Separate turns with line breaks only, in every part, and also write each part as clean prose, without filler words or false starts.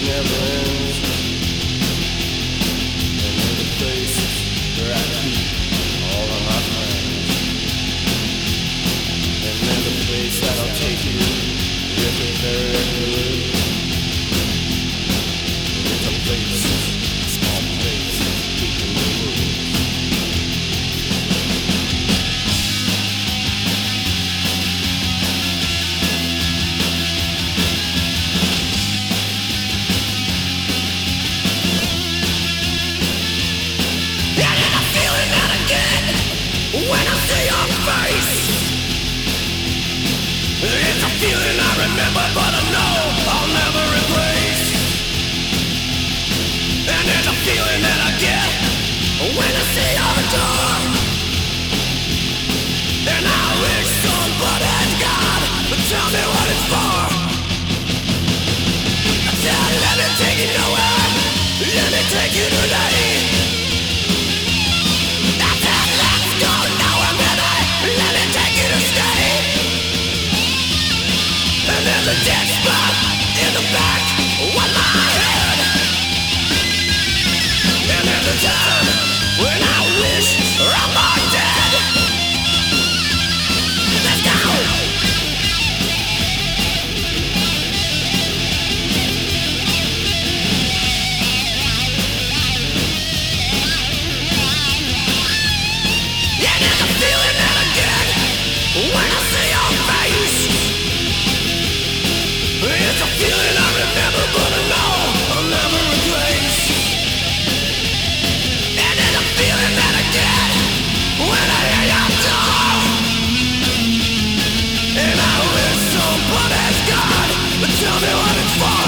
never ends. And there's a place where I keep all of my friends. And there's a place that'll take you if it's very good. It's a place, a small place, deep in the woods.
When I see your face, it's a feeling I remember, but I know I'll never replace. And it's a feeling that I get when I see your door. And I wish somebody's God would tell me what it's for. I said, let me take you nowhere, let me take you today. There's a dead spot in the back of my head. And there's a time when I wish I'm not dead. Let's go! Yeah, there's a feeling that I get when I see your face. It's a feeling I remember, but I know I'll never replace. And it's a feeling that I get when I hear your door. And I wish somebody's God would tell me what it's for.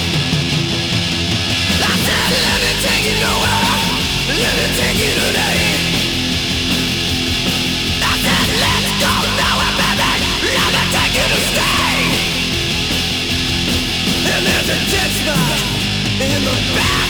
I said, let me take you nowhere, let me take you today. I said, let's go nowhere, baby, let me take you to stay. And there's a dead spot in the back